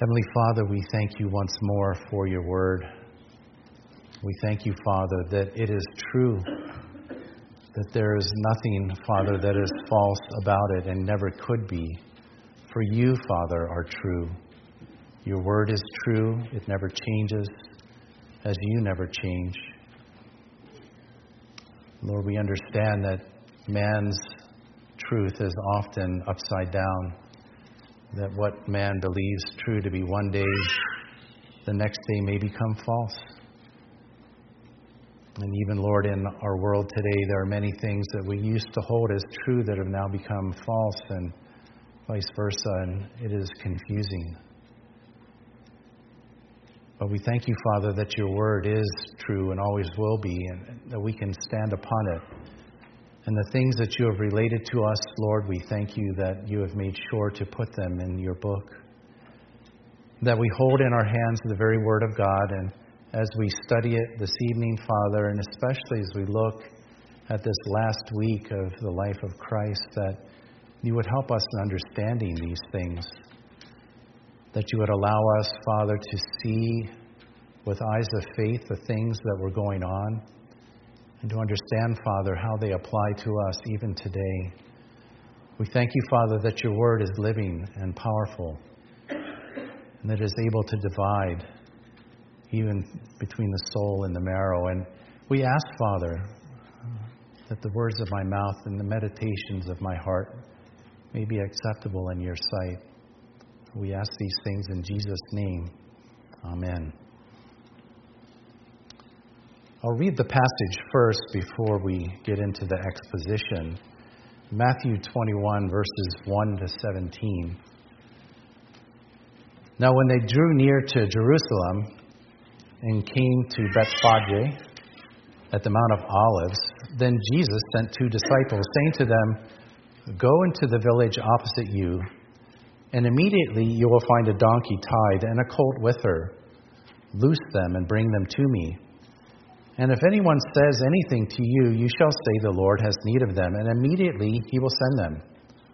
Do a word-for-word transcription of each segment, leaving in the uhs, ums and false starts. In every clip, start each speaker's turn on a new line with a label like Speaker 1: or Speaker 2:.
Speaker 1: Heavenly Father, we thank you once more for your word. We thank you, Father, that it is true, that there is nothing, Father, that is false about it and never could be. For you, Father, are true. Your word is true. It never changes, as you never change. Lord, we understand that man's truth is often upside down, that what man believes true to be one day, the next day may become false. And even, Lord, in our world today, there are many things that we used to hold as true that have now become false, and vice versa, and it is confusing. But we thank you, Father, that your word is true and always will be, and that we can stand upon it. And the things that you have related to us, Lord, we thank you that you have made sure to put them in your book. That we hold in our hands the very word of God, and as we study it this evening, Father, and especially as we look at this last week of the life of Christ, that you would help us in understanding these things. That you would allow us, Father, to see with eyes of faith the things that were going on, and to understand, Father, how they apply to us even today. We thank you, Father, that your word is living and powerful, and that it is able to divide even between the soul and the marrow. And we ask, Father, that the words of my mouth and the meditations of my heart may be acceptable in your sight. We ask these things in Jesus' name. Amen. I'll read the passage first before we get into the exposition. Matthew twenty-one, verses one to seventeen. Now when they drew near to Jerusalem and came to Bethphage at the Mount of Olives, then Jesus sent two disciples, saying to them, "Go into the village opposite you, and immediately you will find a donkey tied and a colt with her. Loose them and bring them to me. And if anyone says anything to you, you shall say the Lord has need of them, and immediately he will send them."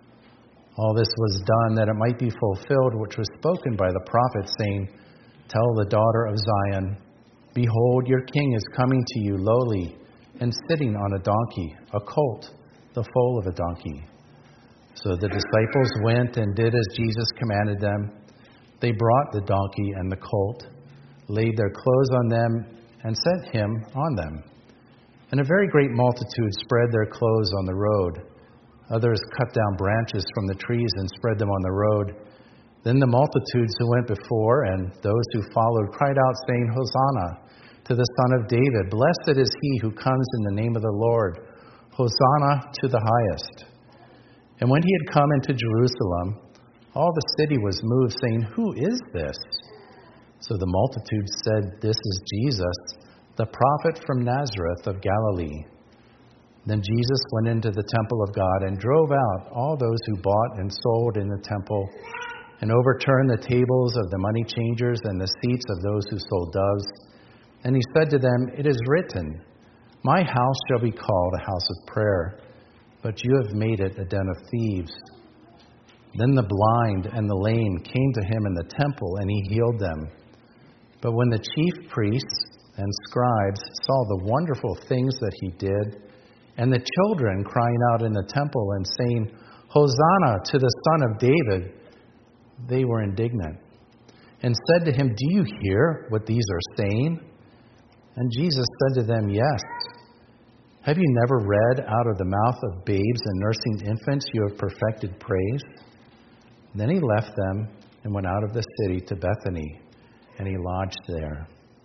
Speaker 1: All this was done that it might be fulfilled, which was spoken by the prophet, saying, "Tell the daughter of Zion, behold, your king is coming to you lowly and sitting on a donkey, a colt, the foal of a donkey." So the disciples went and did as Jesus commanded them. They brought the donkey and the colt, laid their clothes on them, and set him on them. And a very great multitude spread their clothes on the road. Others cut down branches from the trees and spread them on the road. Then the multitudes who went before and those who followed cried out, saying, "Hosanna to the Son of David! Blessed is he who comes in the name of the Lord! Hosanna to the highest!" And when he had come into Jerusalem, all the city was moved, saying, "Who is this?" So the multitude said, "This is Jesus, the prophet from Nazareth of Galilee." Then Jesus went into the temple of God and drove out all those who bought and sold in the temple, and overturned the tables of the money changers and the seats of those who sold doves. And he said to them, "It is written, 'My house shall be called a house of prayer,' but you have made it a den of thieves." Then the blind and the lame came to him in the temple, and he healed them. But when the chief priests and scribes saw the wonderful things that he did, and the children crying out in the temple and saying, "Hosanna to the Son of David," they were indignant, and said to him, "Do you hear what these are saying?" And Jesus said to them, "Yes. Have you never read, out of the mouth of babes and nursing infants you have perfected praise?" Then he left them and went out of the city to Bethany, and he lodged there.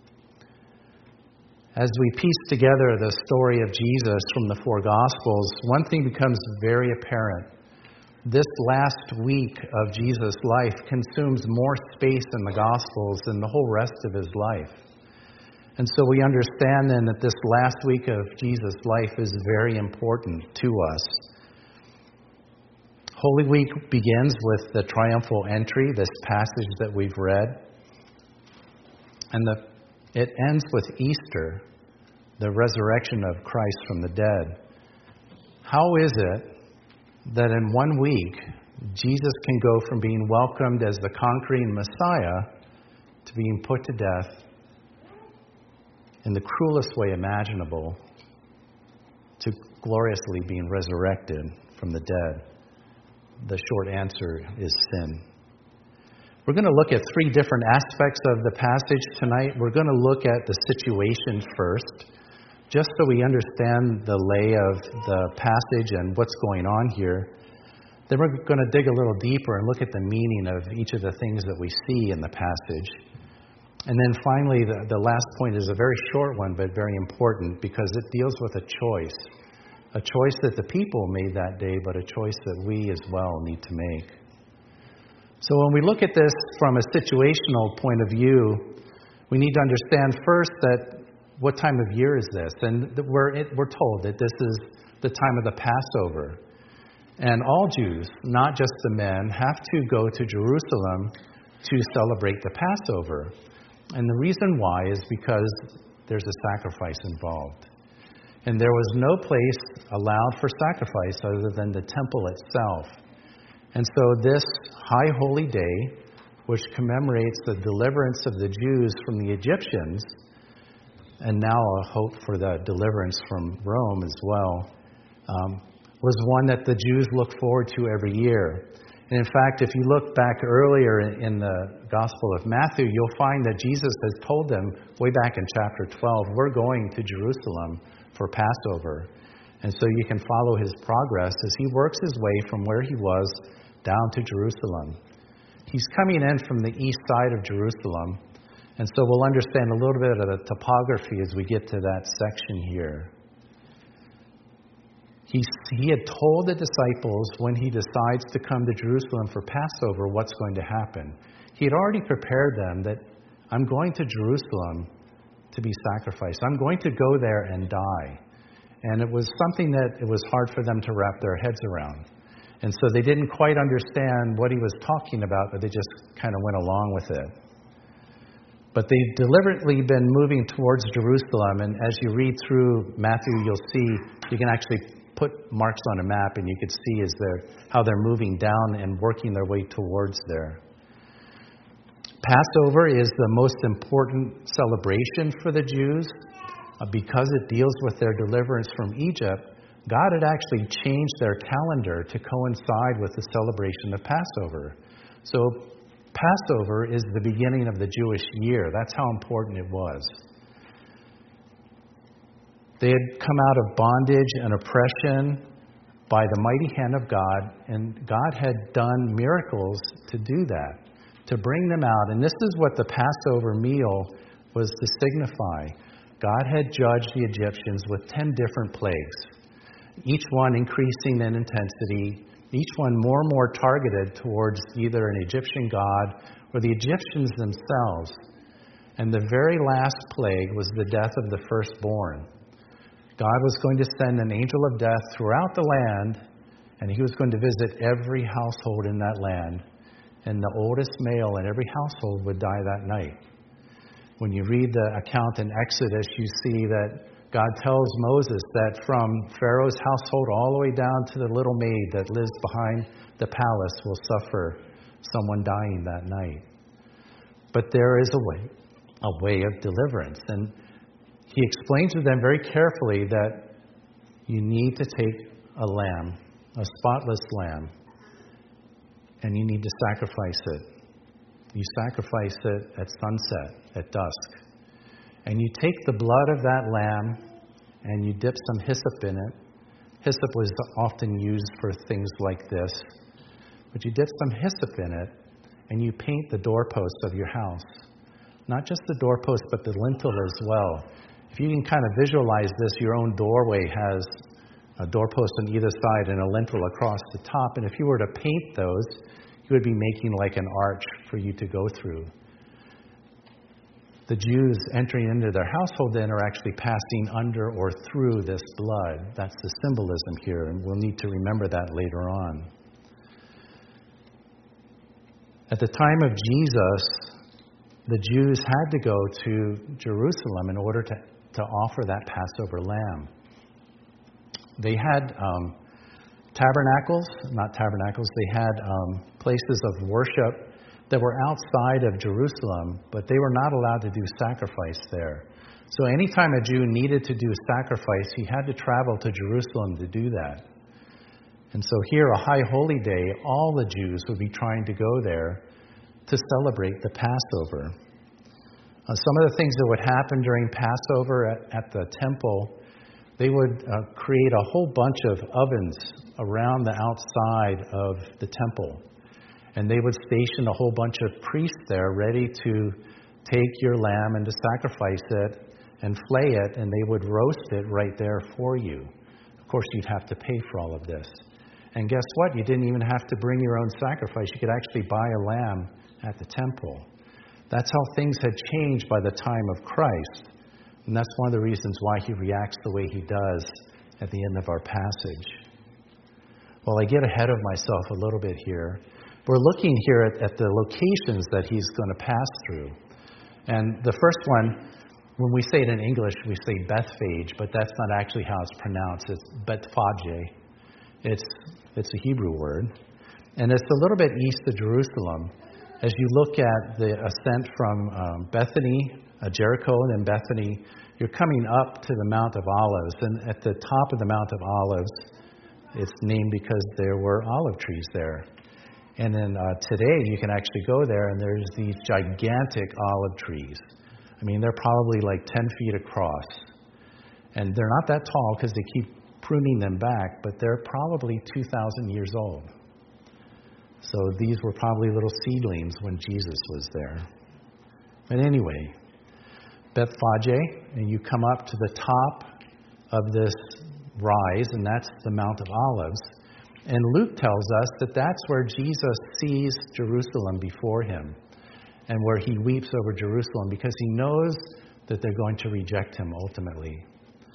Speaker 1: As we piece together the story of Jesus from the four Gospels, one thing becomes very apparent. This last week of Jesus' life consumes more space in the Gospels than the whole rest of his life. And so we understand then that this last week of Jesus' life is very important to us. Holy Week begins with the triumphal entry, this passage that we've read. And the, it ends with Easter, the resurrection of Christ from the dead. How is it that in one week Jesus can go from being welcomed as the conquering Messiah to being put to death in the cruelest way imaginable, to gloriously being resurrected from the dead. The short answer is sin. We're going to look at three different aspects of the passage tonight. We're going to look at the situation first, just so we understand the lay of the passage and what's going on here. Then we're going to dig a little deeper and look at the meaning of each of the things that we see in the passage. And then finally, the, the last point is a very short one, but very important, because it deals with a choice. A choice that the people made that day, but a choice that we as well need to make. So when we look at this from a situational point of view, we need to understand first that what time of year is this? And we're, it, we're told that this is the time of the Passover. And all Jews, not just the men, have to go to Jerusalem to celebrate the Passover. And the reason why is because there's a sacrifice involved. And there was no place allowed for sacrifice other than the temple itself. And so this high holy day, which commemorates the deliverance of the Jews from the Egyptians, and now a hope for the deliverance from Rome as well, um, was one that the Jews look forward to every year. And in fact, if you look back earlier in the Gospel of Matthew, you'll find that Jesus has told them way back in chapter twelve, we're going to Jerusalem for Passover. And so you can follow his progress as he works his way from where he was down to Jerusalem. He's coming in from the east side of Jerusalem, and so we'll understand a little bit of the topography as we get to that section here. He, he had told the disciples when he decides to come to Jerusalem for Passover what's going to happen. He had already prepared them that I'm going to Jerusalem to be sacrificed. I'm going to go there and die. And it was something that it was hard for them to wrap their heads around. And so they didn't quite understand what he was talking about, but they just kind of went along with it. But they've deliberately been moving towards Jerusalem, and as you read through Matthew, you'll see, you can actually put marks on a map, and you can see is there, how they're moving down and working their way towards there. Passover is the most important celebration for the Jews. Uh, because it deals with their deliverance from Egypt, God had actually changed their calendar to coincide with the celebration of Passover. So Passover is the beginning of the Jewish year. That's how important it was. They had come out of bondage and oppression by the mighty hand of God, and God had done miracles to do that, to bring them out. And this is what the Passover meal was to signify. God had judged the Egyptians with ten different plagues, each one increasing in intensity, each one more and more targeted towards either an Egyptian god or the Egyptians themselves. And the very last plague was the death of the firstborn. God was going to send an angel of death throughout the land, and he was going to visit every household in that land. And the oldest male in every household would die that night. When you read the account in Exodus, you see that God tells Moses that from Pharaoh's household all the way down to the little maid that lives behind the palace will suffer someone dying that night. But there is a way, a way of deliverance. And he explains to them very carefully that you need to take a lamb, a spotless lamb, and you need to sacrifice it. You sacrifice it at sunset, at dusk. And you take the blood of that lamb and you dip some hyssop in it. Hyssop was often used for things like this. But you dip some hyssop in it and you paint the doorposts of your house. Not just the doorpost, but the lintel as well. If you can kind of visualize this, your own doorway has a doorpost on either side and a lintel across the top. And if you were to paint those, you would be making like an arch for you to go through. The Jews entering into their household then are actually passing under or through this blood. That's the symbolism here, and we'll need to remember that later on. At the time of Jesus, the Jews had to go to Jerusalem in order to, to offer that Passover lamb. They had um, tabernacles, not tabernacles, they had um, places of worship that were outside of Jerusalem, but they were not allowed to do sacrifice there. So anytime a Jew needed to do a sacrifice, he had to travel to Jerusalem to do that. And so here, a high holy day, all the Jews would be trying to go there to celebrate the Passover. Uh, some of the things that would happen during Passover at, at the temple, they would uh, create a whole bunch of ovens around the outside of the temple. And they would station a whole bunch of priests there ready to take your lamb and to sacrifice it and flay it, and they would roast it right there for you. Of course, you'd have to pay for all of this. And guess what? You didn't even have to bring your own sacrifice. You could actually buy a lamb at the temple. That's how things had changed by the time of Christ. And that's one of the reasons why he reacts the way he does at the end of our passage. Well, I get ahead of myself a little bit here. We're looking here at, at the locations that he's going to pass through. And the first one, when we say it in English, we say Bethphage, but that's not actually how it's pronounced. It's Bethphage. It's, it's a Hebrew word. And it's a little bit east of Jerusalem. As you look at the ascent from um, Bethany, uh, Jericho, and then Bethany, you're coming up to the Mount of Olives. And at the top of the Mount of Olives, it's named because there were olive trees there. And then uh, today, you can actually go there, and there's these gigantic olive trees. I mean, they're probably like ten feet across. And they're not that tall because they keep pruning them back, but they're probably two thousand years old. So these were probably little seedlings when Jesus was there. But anyway, Bethphage, and you come up to the top of this rise, and that's the Mount of Olives. And Luke tells us that that's where Jesus sees Jerusalem before him, and where he weeps over Jerusalem because he knows that they're going to reject him ultimately.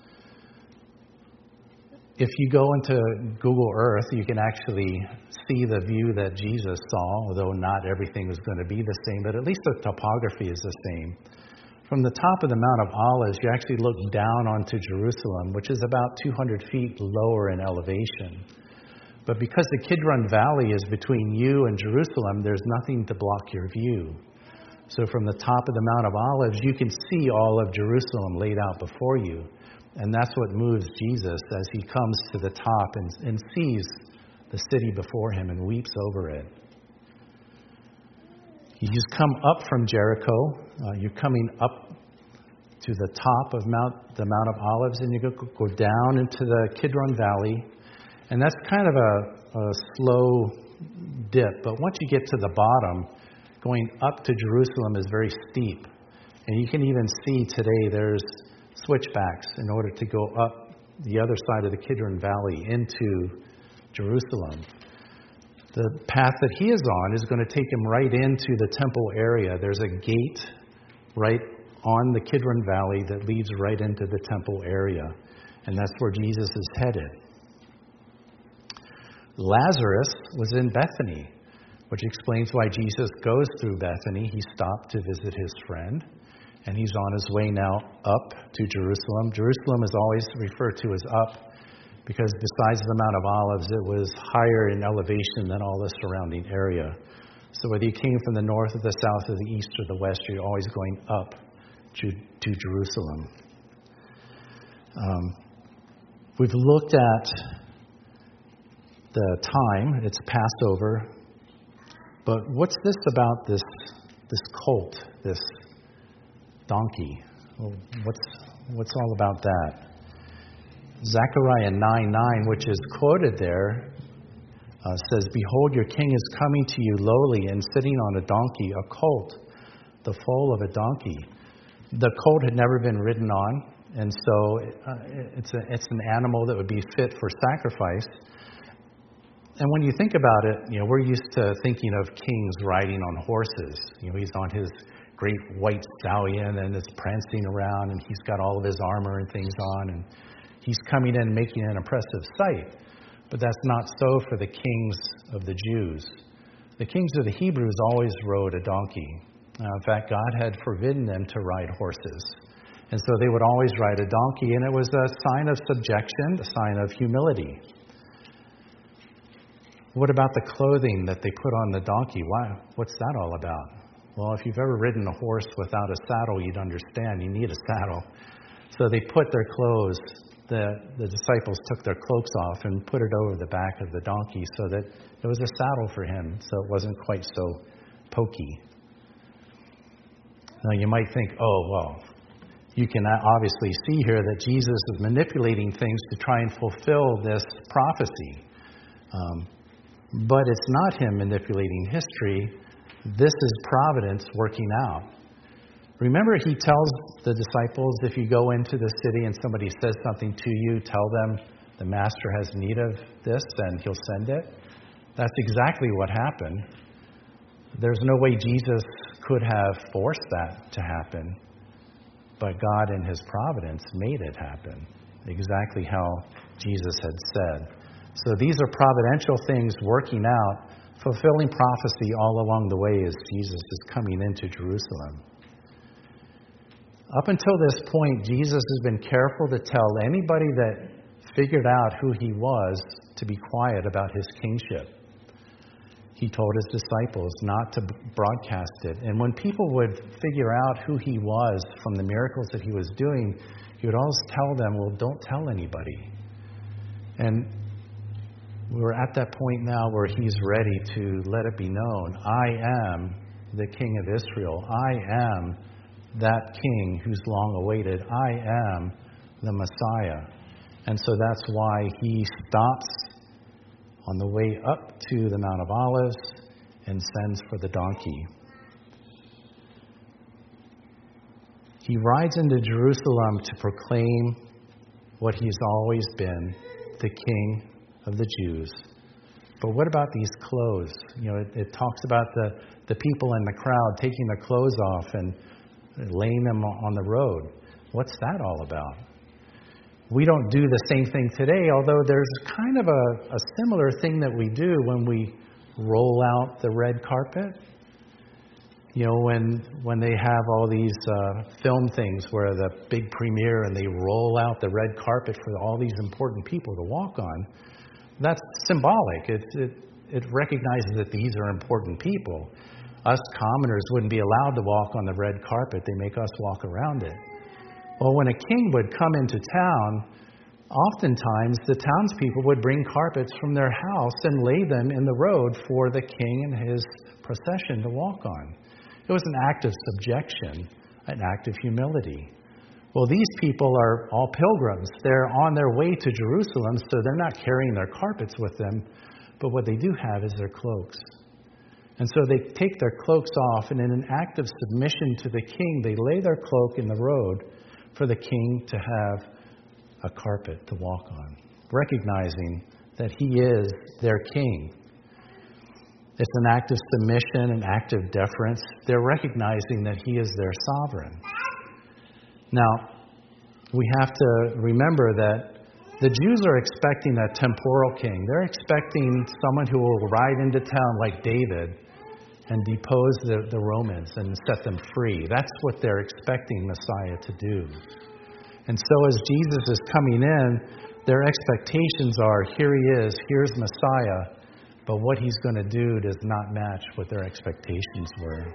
Speaker 1: If you go into Google Earth, you can actually see the view that Jesus saw, although not everything is going to be the same, but at least the topography is the same. From the top of the Mount of Olives, you actually look down onto Jerusalem, which is about two hundred feet lower in elevation. But because the Kidron Valley is between you and Jerusalem, there's nothing to block your view. So from the top of the Mount of Olives, you can see all of Jerusalem laid out before you. And that's what moves Jesus as he comes to the top and, and sees the city before him and weeps over it. You just come up from Jericho. Uh, you're coming up to the top of Mount, the Mount of Olives, and you go, go down into the Kidron Valley. And that's kind of a, a slow dip. But once you get to the bottom, going up to Jerusalem is very steep. And you can even see today there's switchbacks in order to go up the other side of the Kidron Valley into Jerusalem. The path that he is on is going to take him right into the temple area. There's a gate right on the Kidron Valley that leads right into the temple area. And that's where Jesus is headed. Lazarus was in Bethany, which explains why Jesus goes through Bethany. He stopped to visit his friend, and he's on his way now up to Jerusalem. Jerusalem is always referred to as up because besides the Mount of Olives, it was higher in elevation than all the surrounding area. So whether you came from the north or the south or the east or the west, you're always going up to, to Jerusalem. Um, we've looked at the time. It's Passover. But what's this about this this colt, this donkey? Well, what's what's all about that? Zechariah nine nine, which is quoted there, uh, says, "Behold, your king is coming to you lowly and sitting on a donkey, a colt, the foal of a donkey." The colt had never been ridden on, and so uh, it's a, it's an animal that would be fit for sacrifice. And when you think about it, you know, we're used to thinking of kings riding on horses. You know, he's on his great white stallion and it's prancing around, and he's got all of his armor and things on, and he's coming in making an impressive sight. But that's not so for the kings of the Jews. The kings of the Hebrews always rode a donkey. Uh, in fact, God had forbidden them to ride horses. And so they would always ride a donkey, and it was a sign of subjection, a sign of humility. What about the clothing that they put on the donkey? Why? What's that all about? Well, if you've ever ridden a horse without a saddle, you'd understand you need a saddle. So they put their clothes, the, the disciples took their cloaks off and put it over the back of the donkey so that it was a saddle for him, so it wasn't quite so pokey. Now you might think, oh, well, you can obviously see here that Jesus is manipulating things to try and fulfill this prophecy. Um, but it's not him manipulating history. This is providence working out. Remember, he tells the disciples, if you go into the city and somebody says something to you, tell them the master has need of this and he'll send it. That's exactly what happened. There's no way Jesus could have forced that to happen, but God in his providence made it happen, exactly how Jesus had said. So these are providential things working out, fulfilling prophecy all along the way as Jesus is coming into Jerusalem. Up until this point, Jesus has been careful to tell anybody that figured out who he was to be quiet about his kingship. He told his disciples not to broadcast it. And when people would figure out who he was from the miracles that he was doing, he would always tell them, well, don't tell anybody. And we're at that point now where he's ready to let it be known. I am the King of Israel. I am that King who's long awaited. I am the Messiah. And so that's why he stops on the way up to the Mount of Olives and sends for the donkey. He rides into Jerusalem to proclaim what he's always been, the King of the Jews. But what about these clothes? You know, it, it talks about the, the people in the crowd taking their clothes off and laying them on the road. What's that all about? We don't do the same thing today, although there's kind of a, a similar thing that we do when we roll out the red carpet. You know, when when they have all these uh, film things where the big premiere and they roll out the red carpet for all these important people to walk on. That's symbolic. It, it, it recognizes that these are important people. Us commoners wouldn't be allowed to walk on the red carpet. They make us walk around it. Well, when a king would come into town, oftentimes the townspeople would bring carpets from their house and lay them in the road for the king and his procession to walk on. It was an act of subjection, an act of humility. Well, these people are all pilgrims. They're on their way to Jerusalem, so they're not carrying their carpets with them, but what they do have is their cloaks. And so they take their cloaks off, and in an act of submission to the king, they lay their cloak in the road for the king to have a carpet to walk on, recognizing that he is their king. It's an act of submission, an act of deference. They're recognizing that he is their sovereign. Now, we have to remember that the Jews are expecting a temporal king. They're expecting someone who will ride into town like David and depose the, the Romans and set them free. That's what they're expecting Messiah to do. And so as Jesus is coming in, their expectations are, here he is, here's Messiah, but what he's going to do does not match what their expectations were.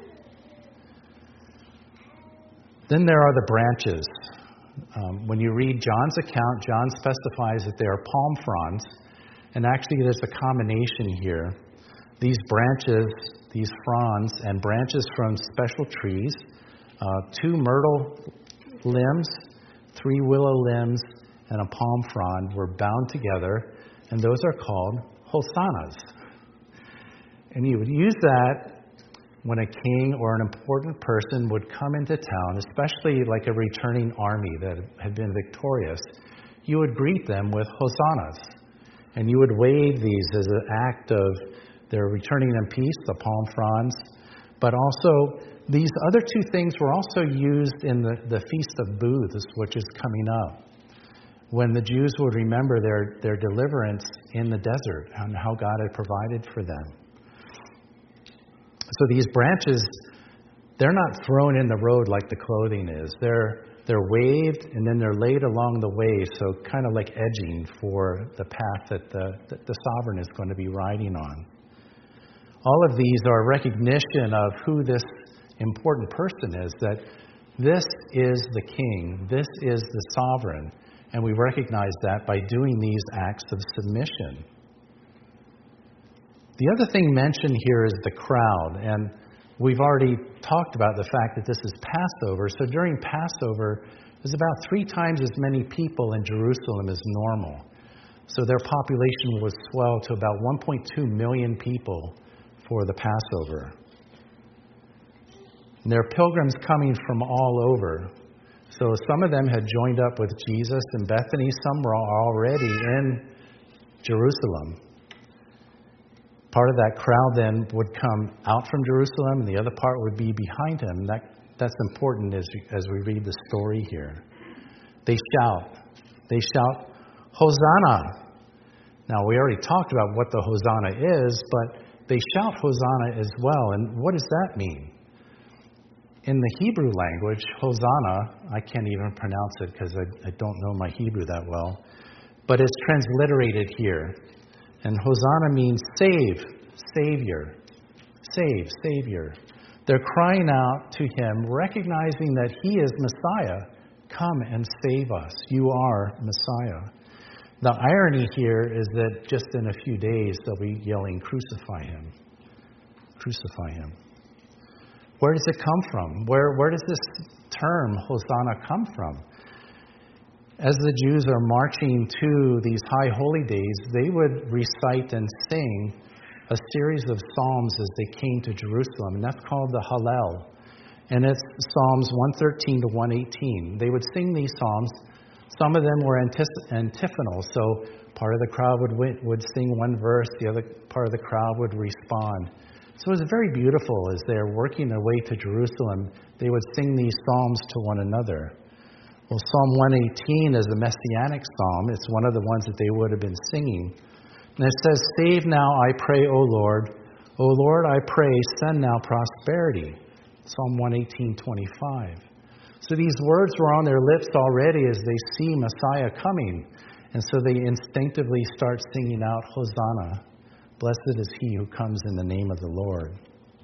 Speaker 1: Then there are the branches. Um, when you read John's account, John specifies that they are palm fronds, and actually there's a combination here. These branches, these fronds, and branches from special trees, uh, two myrtle limbs, three willow limbs, and a palm frond were bound together, and those are called hosannas. And you would use that when a king or an important person would come into town, especially like a returning army that had been victorious. You would greet them with hosannas, and you would wave these as an act of their returning in peace, the palm fronds. But also, these other two things were also used in the, the Feast of Booths, which is coming up, when the Jews would remember their, their deliverance in the desert and how God had provided for them. So these branches, they're not thrown in the road like the clothing is. They're they're waved and then they're laid along the way, so kind of like edging for the path that the, that the sovereign is going to be riding on. All of these are a recognition of who this important person is, that this is the king, this is the sovereign, and we recognize that by doing these acts of submission. The other thing mentioned here is the crowd, and we've already talked about the fact that this is Passover. So during Passover, there's about three times as many people in Jerusalem as normal. So their population would swell to about one point two million people for the Passover. And there are pilgrims coming from all over. So some of them had joined up with Jesus in Bethany. Some were already in Jerusalem. Part of that crowd then would come out from Jerusalem, and the other part would be behind him. And that, that's important as, as we read the story here. They shout. They shout, Hosanna! Now, we already talked about what the Hosanna is, but they shout Hosanna as well. And what does that mean? In the Hebrew language, Hosanna, I can't even pronounce it because I, I don't know my Hebrew that well, but it's transliterated here. And Hosanna means save, Savior, save, Savior. They're crying out to him, recognizing that he is Messiah. Come and save us. You are Messiah. The irony here is that just in a few days they'll be yelling, crucify him, crucify him. Where does it come from? Where, where does this term, Hosanna, come from? As the Jews are marching to these high holy days, they would recite and sing a series of psalms as they came to Jerusalem, and that's called the Hallel. And it's Psalms one thirteen to one eighteen. They would sing these psalms. Some of them were antiphonal, so part of the crowd would would sing one verse, the other part of the crowd would respond. So it was very beautiful as they're working their way to Jerusalem. They would sing these psalms to one another. Well, Psalm one eighteen is a messianic psalm. It's one of the ones that they would have been singing. And it says, save now, I pray, O Lord. O Lord, I pray, send now prosperity. Psalm one eighteen, twenty-five. So these words were on their lips already as they see Messiah coming. And so they instinctively start singing out, Hosanna. Blessed is he who comes in the name of the Lord.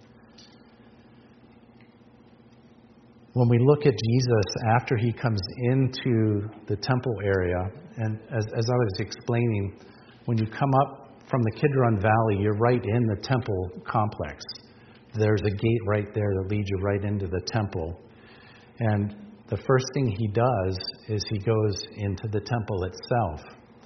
Speaker 1: When we look at Jesus after he comes into the temple area, and as, as I was explaining, when you come up from the Kidron Valley, you're right in the temple complex. There's a gate right there that leads you right into the temple. And the first thing he does is he goes into the temple itself.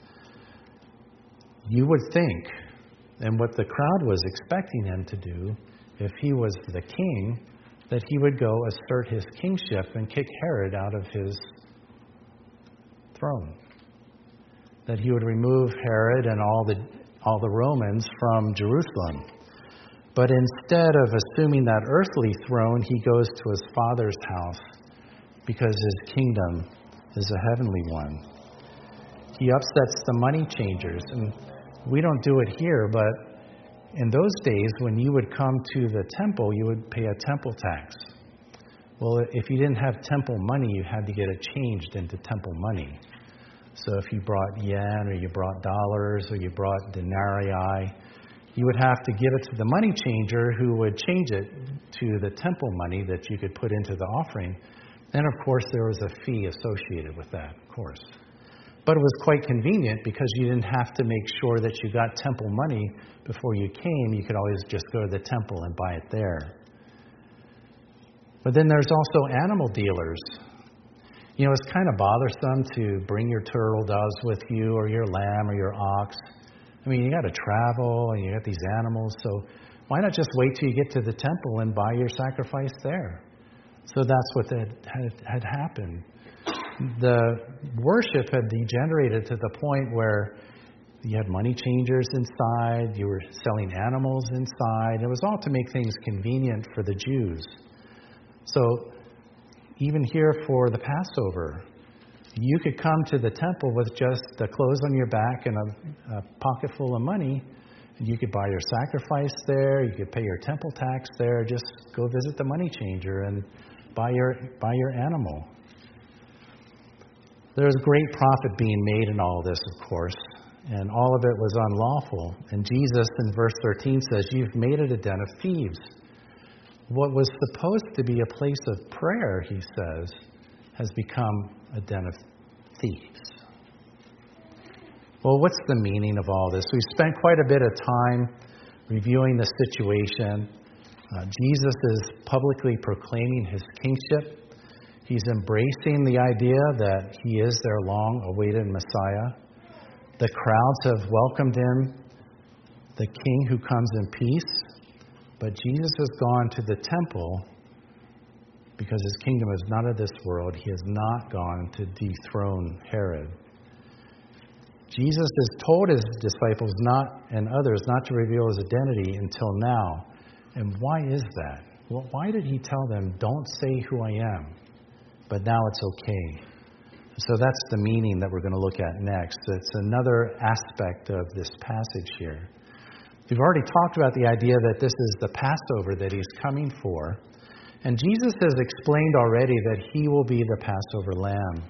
Speaker 1: You would think, and what the crowd was expecting him to do, if he was the king, that he would go assert his kingship and kick Herod out of his throne. That he would remove Herod and all the all the Romans from Jerusalem. But instead of assuming that earthly throne, he goes to his Father's house because his kingdom is a heavenly one. He upsets the money changers. And we don't do it here, but in those days, when you would come to the temple, you would pay a temple tax. Well, if you didn't have temple money, you had to get it changed into temple money. So if you brought yen, or you brought dollars, or you brought denarii, you would have to give it to the money changer who would change it to the temple money that you could put into the offering. And of course, there was a fee associated with that, of course. But it was quite convenient because you didn't have to make sure that you got temple money before you came. You could always just go to the temple and buy it there. But then there's also animal dealers. You know, it's kind of bothersome to bring your turtle doves with you, or your lamb, or your ox. I mean, you got to travel, and you got these animals. So why not just wait till you get to the temple and buy your sacrifice there? So that's what had, had, had happened. The worship had degenerated to the point where you had money changers inside, you were selling animals inside. It was all to make things convenient for the Jews. So even here for the Passover, you could come to the temple with just the clothes on your back and a, a pocket full of money. And you could buy your sacrifice there, you could pay your temple tax there, just go visit the money changer and buy your buy your animal. There was great profit being made in all of this, of course, and all of it was unlawful. And Jesus in verse thirteen says, "You've made it a den of thieves." What was supposed to be a place of prayer, he says, has become a den of thieves. Well, what's the meaning of all this? We spent quite a bit of time reviewing the situation. Uh, Jesus is publicly proclaiming his kingship. He's embracing the idea that he is their long-awaited Messiah. The crowds have welcomed him, the King who comes in peace. But Jesus has gone to the temple because his kingdom is not of this world. He has not gone to dethrone Herod. Jesus has told his disciples not and others not to reveal his identity until now. And why is that? Well, why did he tell them, don't say who I am, but now it's okay? So that's the meaning that we're going to look at next. It's another aspect of this passage here. We've already talked about the idea that this is the Passover that he's coming for. And Jesus has explained already that he will be the Passover lamb.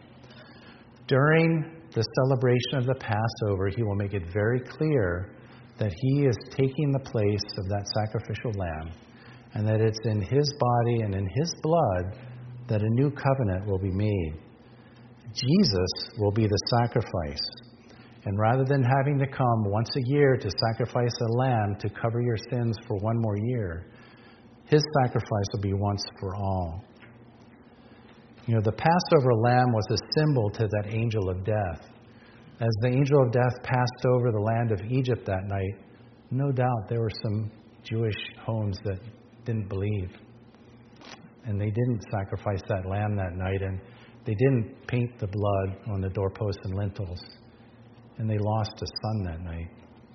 Speaker 1: During the celebration of the Passover, he will make it very clear that he is taking the place of that sacrificial lamb, and that it's in his body and in his blood that a new covenant will be made. Jesus will be the sacrifice. And rather than having to come once a year to sacrifice a lamb to cover your sins for one more year, his sacrifice will be once for all. You know, the Passover lamb was a symbol to that angel of death. As the angel of death passed over the land of Egypt that night, no doubt there were some Jewish homes that didn't believe. And they didn't sacrifice that lamb that night, and they didn't paint the blood on the doorposts and lintels. And they lost a son that night.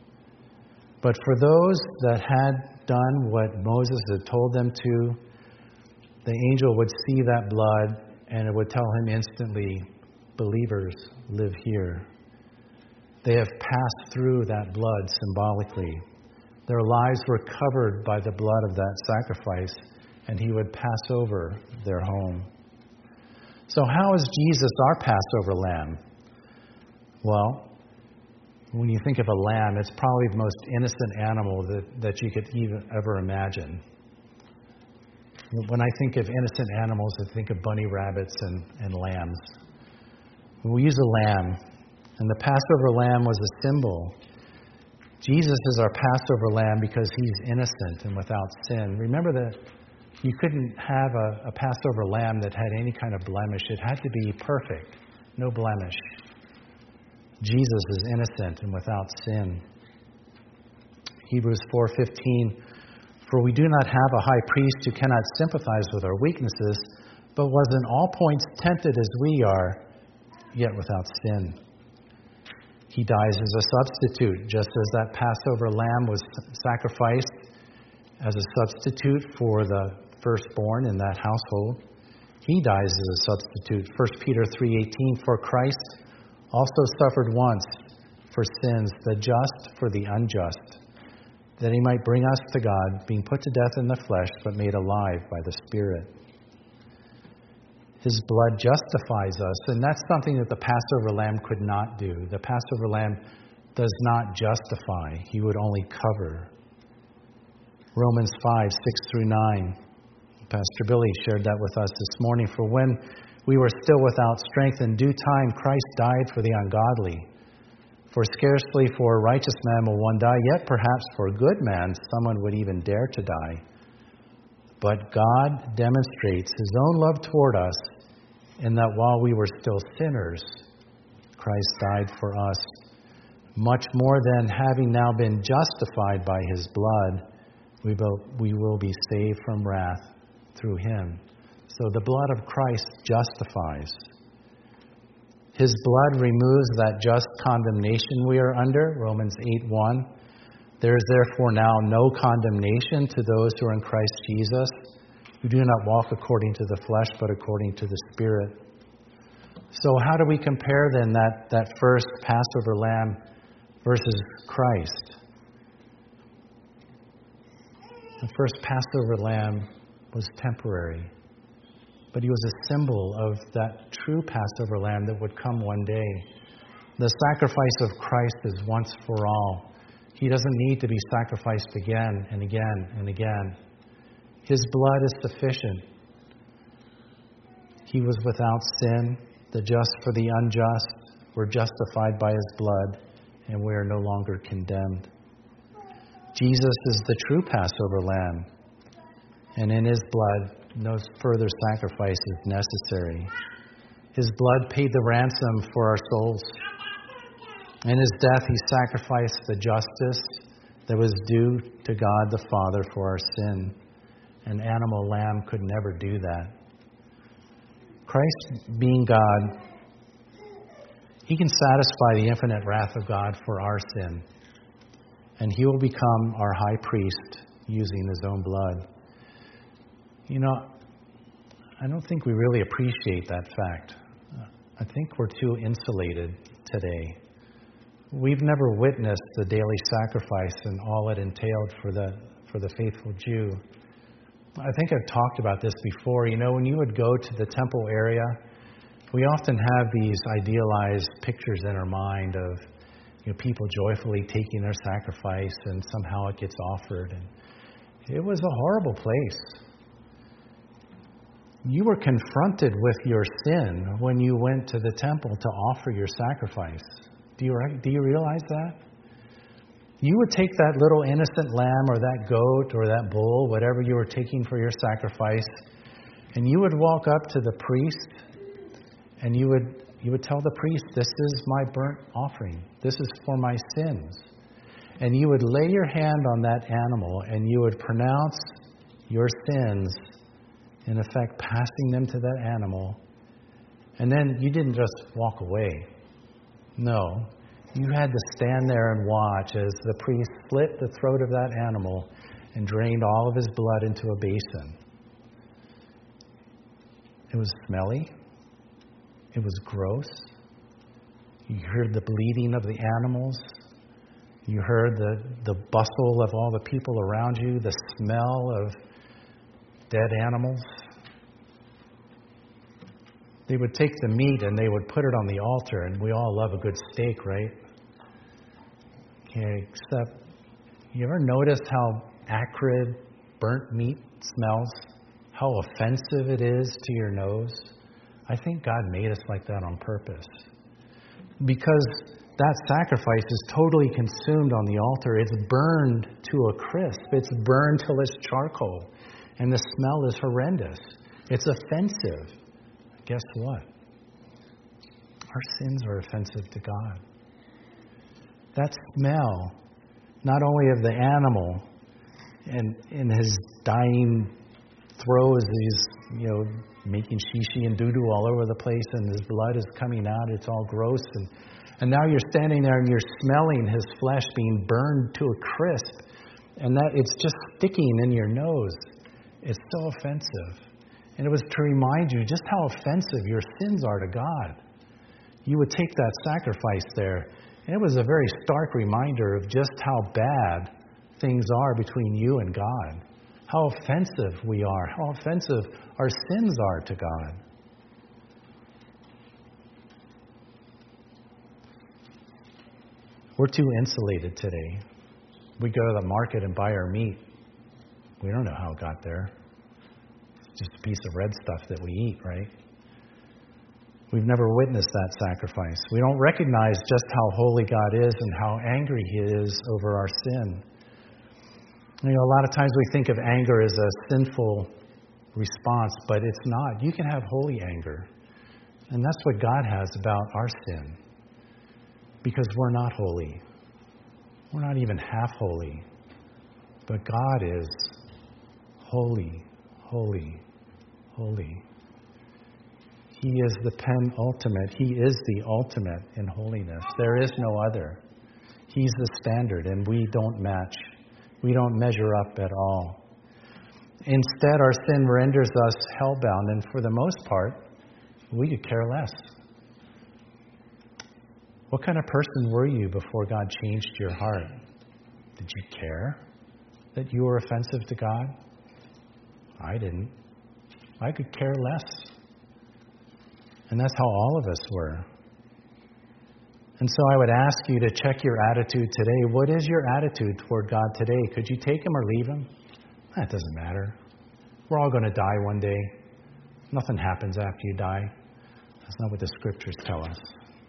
Speaker 1: But for those that had done what Moses had told them to, the angel would see that blood and it would tell him instantly, believers live here. They have passed through that blood symbolically. Their lives were covered by the blood of that sacrifice, and he would pass over their home. So how is Jesus our Passover lamb? Well, when you think of a lamb, it's probably the most innocent animal that, that you could even ever imagine. When I think of innocent animals, I think of bunny rabbits and, and lambs. We use a lamb, and the Passover lamb was a symbol. Jesus is our Passover lamb because he's innocent and without sin. Remember that you couldn't have a, a Passover lamb that had any kind of blemish. It had to be perfect, no blemish. Jesus is innocent and without sin. Hebrews four fifteen, for we do not have a high priest who cannot sympathize with our weaknesses, but was in all points tempted as we are, yet without sin. He dies as a substitute, just as that Passover lamb was sacrificed as a substitute for the firstborn in that household. He dies as a substitute. First Peter three eighteen, for Christ also suffered once for sins, the just for the unjust, that he might bring us to God, being put to death in the flesh, but made alive by the Spirit. His blood justifies us, and that's something that the Passover lamb could not do. The Passover lamb does not justify. He would only cover. Romans five, six through nine. Pastor Billy shared that with us this morning. For when we were still without strength, in due time Christ died for the ungodly. For scarcely for a righteous man will one die, yet perhaps for a good man someone would even dare to die. But God demonstrates his own love toward us in that while we were still sinners, Christ died for us. Much more than having now been justified by his blood, we will, we will be saved from wrath through him. So the blood of Christ justifies. His blood removes that just condemnation we are under, Romans eight one. There is therefore now no condemnation to those who are in Christ Jesus, who do not walk according to the flesh, but according to the Spirit. So how do we compare then that, that first Passover lamb versus Christ? The first Passover lamb was temporary, but but he was a symbol of that true Passover lamb that would come one day. The sacrifice of Christ is once for all. He doesn't need to be sacrificed again and again and again. His blood is sufficient. He was without sin, the just for the unjust. We're justified by his blood, and we are no longer condemned. Jesus is the true Passover lamb, and in his blood, no further sacrifice is necessary. His blood paid the ransom for our souls. In his death, he sacrificed the justice that was due to God the Father for our sin. An animal lamb could never do that. Christ, being God, he can satisfy the infinite wrath of God for our sin. And he will become our high priest using his own blood. You know, I don't think we really appreciate that fact. I think we're too insulated today. We've never witnessed the daily sacrifice and all it entailed for the for the faithful Jew. I think I've talked about this before. You know, when you would go to the temple area, we often have these idealized pictures in our mind of, you know, people joyfully taking their sacrifice and somehow it gets offered. And it was a horrible place. You were confronted with your sin when you went to the temple to offer your sacrifice. Do you, do you realize that? You would take that little innocent lamb or that goat or that bull, whatever you were taking for your sacrifice, and you would walk up to the priest and you would you would tell the priest, this is my burnt offering. This is for my sins. And you would lay your hand on that animal and you would pronounce your sins, in effect passing them to that animal. And then you didn't just walk away. No, you had to stand there and watch as the priest slit the throat of that animal and drained all of his blood into a basin. It was smelly. It was gross. You heard the bleeding of the animals. You heard the, the bustle of all the people around you, the smell of dead animals. They would take the meat and they would put it on the altar, and we all love a good steak, right? Okay, except, you ever notice how acrid burnt meat smells? How offensive it is to your nose? I think God made us like that on purpose. Because that sacrifice is totally consumed on the altar. It's burned to a crisp. It's burned till it's charcoal. And the smell is horrendous. It's offensive. Guess what? Our sins are offensive to God. That smell, not only of the animal and in his dying throes, he's, you know, making shishi and doo-doo all over the place, and his blood is coming out. It's all gross. And, and now you're standing there and you're smelling his flesh being burned to a crisp. And that it's just sticking in your nose. It's so offensive. And it was to remind you just how offensive your sins are to God. You would take that sacrifice there. And it was a very stark reminder of just how bad things are between you and God. How offensive we are. How offensive our sins are to God. We're too insulated today. We go to the market and buy our meat. We don't know how it got there. Just a piece of red stuff that we eat, right? We've never witnessed that sacrifice. We don't recognize just how holy God is and how angry he is over our sin. You know, a lot of times we think of anger as a sinful response, but it's not. You can have holy anger. And that's what God has about our sin. Because we're not holy. We're not even half holy. But God is holy, holy, holy. He is the penultimate. He is the ultimate in holiness. There is no other. He's the standard, and we don't match. We don't measure up at all. Instead, our sin renders us hellbound, and for the most part, we could care less. What kind of person were you before God changed your heart? Did you care that you were offensive to God? I didn't. I could care less. And that's how all of us were. And so I would ask you to check your attitude today. What is your attitude toward God today? Could you take Him or leave Him? That doesn't matter. We're all going to die one day. Nothing happens after you die. That's not what the Scriptures tell us.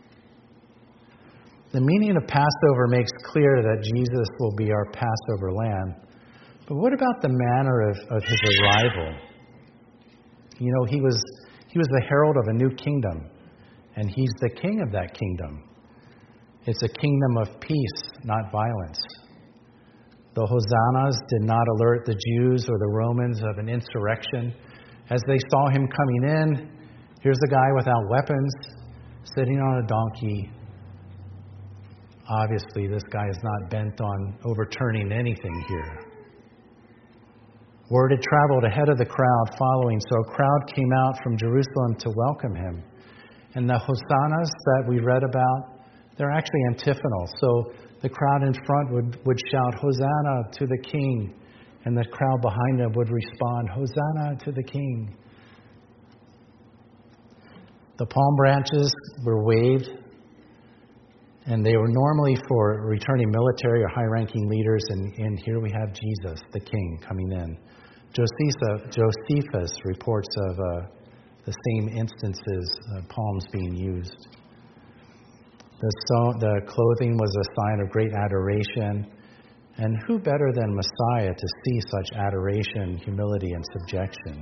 Speaker 1: The meaning of Passover makes clear that Jesus will be our Passover lamb. But what about the manner of, of His arrival? You know, He was He was the herald of a new kingdom, and He's the king of that kingdom. It's a kingdom of peace, not violence. The hosannas did not alert the Jews or the Romans of an insurrection. As they saw Him coming in, here's a guy without weapons, sitting on a donkey. Obviously, this guy is not bent on overturning anything here. Word had traveled ahead of the crowd following, so a crowd came out from Jerusalem to welcome Him. And the hosannas that we read about, they're actually antiphonal. So the crowd in front would, would shout, Hosanna to the King. And the crowd behind them would respond, Hosanna to the King. The palm branches were waved, and they were normally for returning military or high-ranking leaders. And, and here we have Jesus, the King, coming in. Josephus, Josephus reports of uh, the same instances of palms being used. The, so, the clothing was a sign of great adoration. And who better than Messiah to see such adoration, humility, and subjection?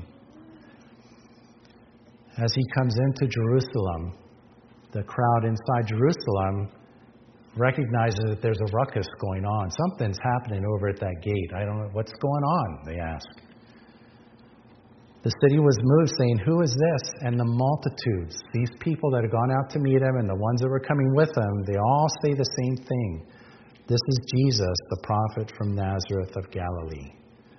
Speaker 1: As He comes into Jerusalem, the crowd inside Jerusalem recognizes that there's a ruckus going on. Something's happening over at that gate. I don't know what's going on, they ask. The city was moved, saying, Who is this? And the multitudes, these people that had gone out to meet Him and the ones that were coming with Him, they all say the same thing. This is Jesus, the prophet from Nazareth of Galilee.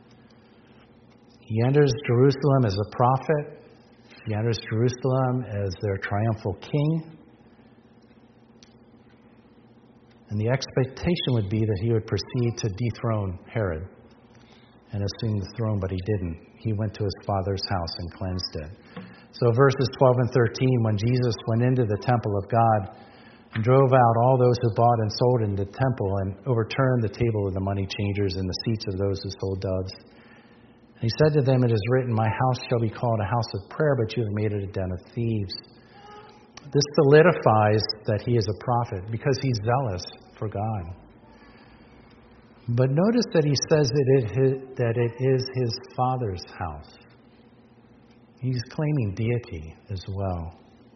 Speaker 1: He enters Jerusalem as a prophet. He enters Jerusalem as their triumphal king. And the expectation would be that He would proceed to dethrone Herod and assume the throne, but He didn't. He went to His Father's house and cleansed it. So verses twelve and thirteen, when Jesus went into the temple of God and drove out all those who bought and sold in the temple and overturned the table of the money changers and the seats of those who sold doves. And He said to them, It is written, My house shall be called a house of prayer, but you have made it a den of thieves. This solidifies that He is a prophet because He's zealous for God. But notice that He says that it, that it is His Father's house. He's claiming deity as well.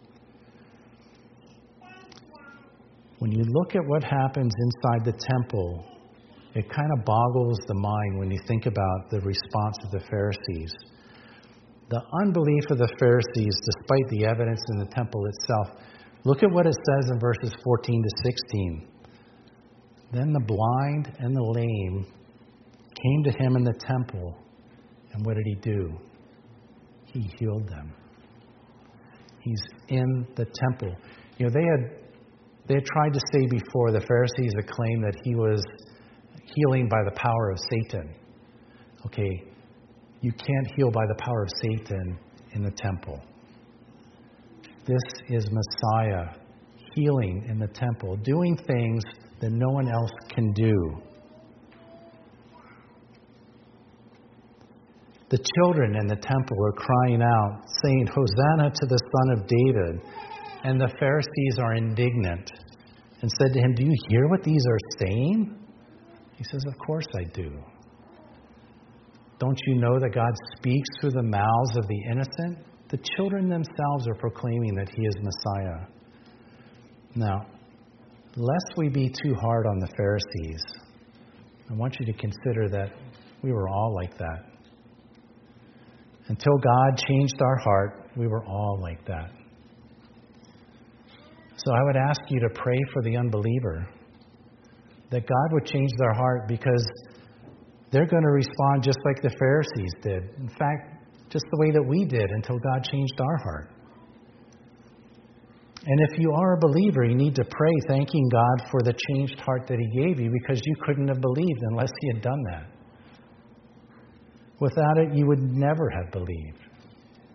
Speaker 1: When you look at what happens inside the temple, it kind of boggles the mind when you think about the response of the Pharisees. The unbelief of the Pharisees, despite the evidence in the temple itself. Look at what it says in verses fourteen to sixteen. Then the blind and the lame came to Him in the temple. And what did He do? He healed them. He's in the temple. You know, they had they had tried to say before, the Pharisees had claimed that He was healing by the power of Satan. Okay, you can't heal by the power of Satan in the temple. This is Messiah healing in the temple, doing things that no one else can do. The children in the temple were crying out, saying, Hosanna to the Son of David. And the Pharisees are indignant and said to Him, Do you hear what these are saying? He says, Of course I do. Don't you know that God speaks through the mouths of the innocent? The children themselves are proclaiming that He is Messiah. Now, lest we be too hard on the Pharisees, I want you to consider that we were all like that. Until God changed our heart, we were all like that. So I would ask you to pray for the unbeliever, that God would change their heart, because they're going to respond just like the Pharisees did. In fact, just the way that we did until God changed our heart. And if you are a believer, you need to pray thanking God for the changed heart that He gave you, because you couldn't have believed unless He had done that. Without it, you would never have believed.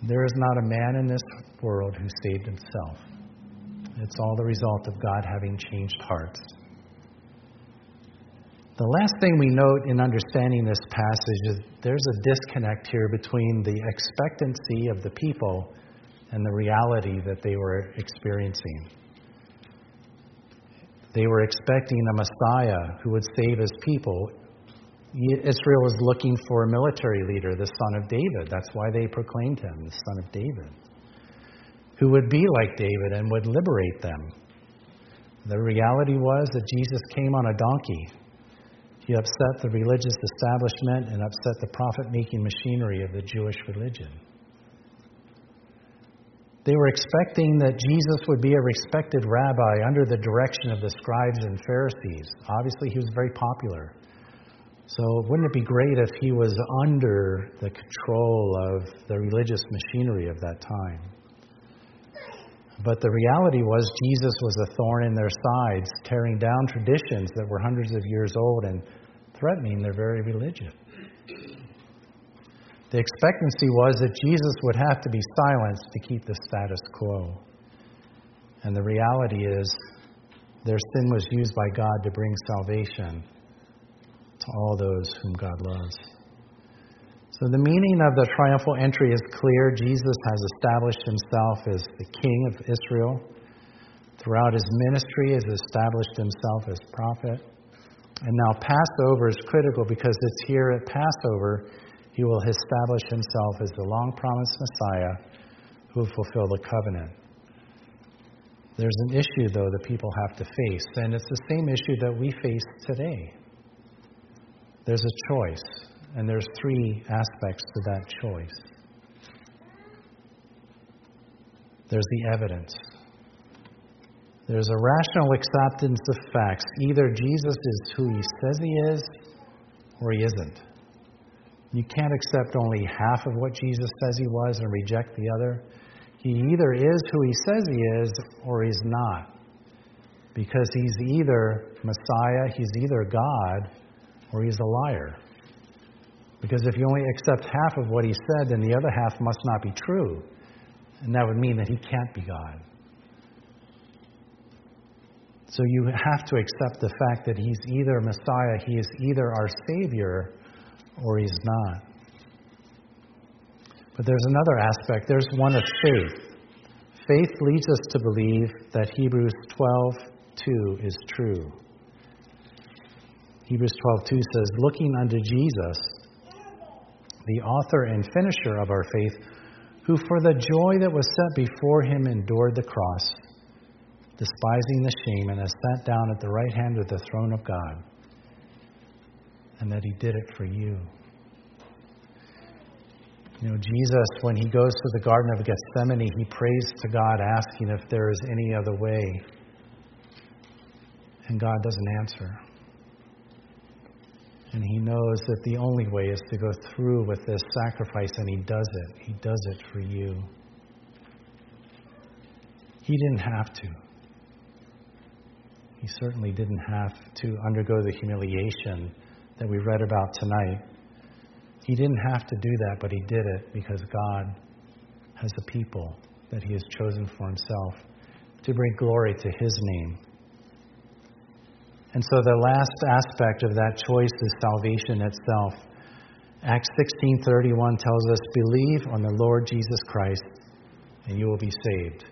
Speaker 1: There is not a man in this world who saved himself. It's all the result of God having changed hearts. The last thing we note in understanding this passage is there's a disconnect here between the expectancy of the people and the reality that they were experiencing. They were expecting a Messiah who would save his people. Israel was looking for a military leader, the son of David. That's why they proclaimed him, the son of David, who would be like David and would liberate them. The reality was that Jesus came on a donkey. He upset the religious establishment and upset the profit-making machinery of the Jewish religion. They were expecting that Jesus would be a respected rabbi under the direction of the scribes and Pharisees. Obviously, he was very popular. So wouldn't it be great if he was under the control of the religious machinery of that time? But the reality was Jesus was a thorn in their sides, tearing down traditions that were hundreds of years old and threatening their very religion. The expectancy was that Jesus would have to be silenced to keep the status quo. And the reality is their sin was used by God to bring salvation to all those whom God loves. So the meaning of the triumphal entry is clear. Jesus has established himself as the King of Israel. Throughout his ministry, he has established himself as prophet. And now Passover is critical because it's here at Passover he will establish himself as the long-promised Messiah who will fulfill the covenant. There's an issue, though, that people have to face, and it's the same issue that we face today. There's a choice, and there's three aspects to that choice. There's the evidence. There's a rational acceptance of facts. Either Jesus is who he says he is, or he isn't. You can't accept only half of what Jesus says he was and reject the other. He either is who he says he is, or he's not. Because he's either Messiah, he's either God, or he's a liar. Because if you only accept half of what he said, then the other half must not be true. And that would mean that he can't be God. So you have to accept the fact that he's either Messiah, he is either our Savior, or he's not. But there's another aspect. There's one of faith. Faith leads us to believe that Hebrews twelve two is true. Hebrews twelve two says, looking unto Jesus, the author and finisher of our faith, who for the joy that was set before him endured the cross, despising the shame, and has sat down at the right hand of the throne of God. And that he did it for you. You know, Jesus, when he goes to the Garden of Gethsemane, he prays to God, asking if there is any other way. And God doesn't answer. And he knows that the only way is to go through with this sacrifice, and he does it. He does it for you. He didn't have to. He certainly didn't have to undergo the humiliation that we read about tonight. He didn't have to do that, but he did it because God has a people that he has chosen for himself to bring glory to his name. And so the last aspect of that choice is salvation itself. Acts sixteen thirty-one tells us, believe on the Lord Jesus Christ and you will be saved.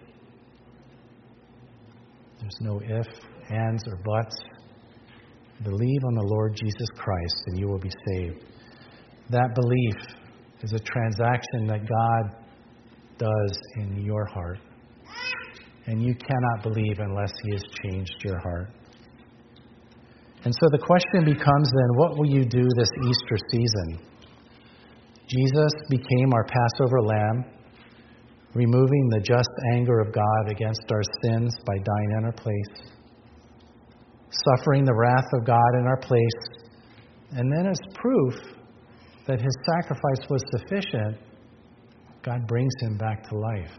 Speaker 1: There's no if, ands, or buts. Believe on the Lord Jesus Christ and you will be saved. That belief is a transaction that God does in your heart. And you cannot believe unless he has changed your heart. And so the question becomes then, what will you do this Easter season? Jesus became our Passover lamb, removing the just anger of God against our sins by dying in our place, suffering the wrath of God in our place, and then as proof that his sacrifice was sufficient, God brings him back to life.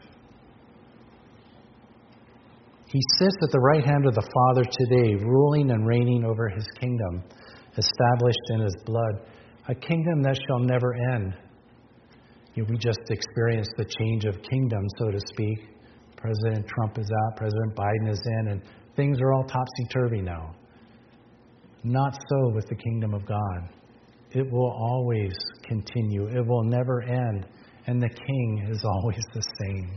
Speaker 1: He sits at the right hand of the Father today, ruling and reigning over his kingdom, established in his blood, a kingdom that shall never end. You know, we just experienced the change of kingdom, so to speak. President Trump is out, President Biden is in, and things are all topsy-turvy now. Not so with the kingdom of God. It will always continue. It will never end. And the King is always the same.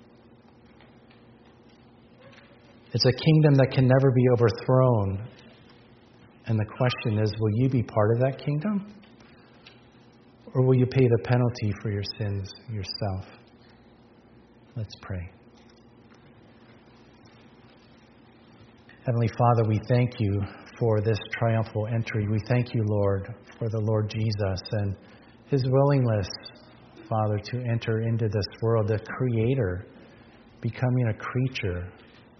Speaker 1: It's a kingdom that can never be overthrown. And the question is, will you be part of that kingdom? Or will you pay the penalty for your sins yourself? Let's pray. Heavenly Father, we thank you for this triumphal entry. We thank you, Lord, for the Lord Jesus and his willingness, Father, to enter into this world, the Creator, becoming a creature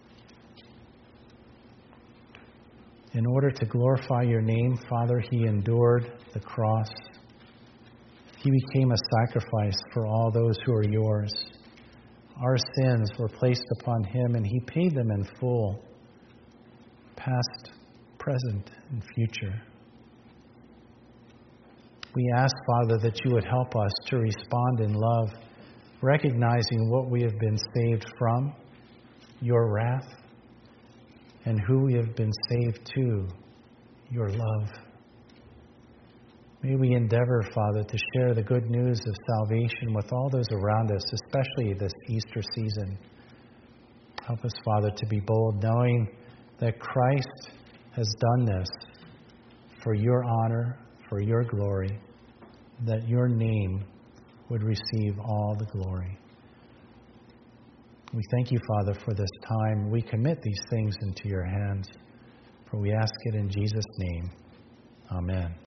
Speaker 1: in order to glorify your name. Father, he endured the cross. He became a sacrifice for all those who are yours. Our sins were placed upon him, and he paid them in full, past, present, and future. We ask, Father, that you would help us to respond in love, recognizing what we have been saved from, your wrath, and who we have been saved to, your love. May we endeavor, Father, to share the good news of salvation with all those around us, especially this Easter season. Help us, Father, to be bold, knowing that Christ has done this for your honor, for your glory, that your name would receive all the glory. We thank you, Father, for this time. We commit these things into your hands, for we ask it in Jesus' name. Amen.